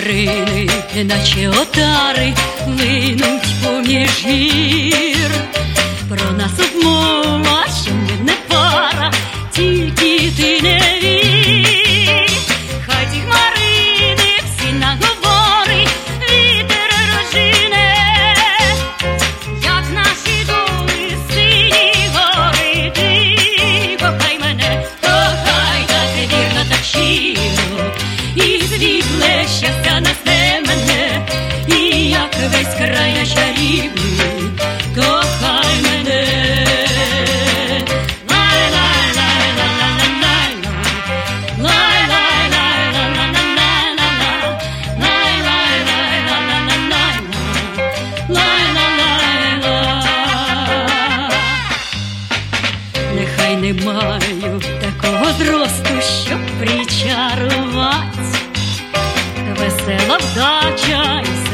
хмарини, наче отари, линуть поміж гір. Про нас обмова, що ми не пара, тільки ти не вір. Хай ті хмарини всі наговори, вітер розжене, як наші доли, сині гори. Ти кохай мене, кохай, так вірно, так щиро, і світле щастя несе мене, і як весь край наш чарівний, кохай мене. Нехай не маю такого зросту, щоб причарувати, весела вдача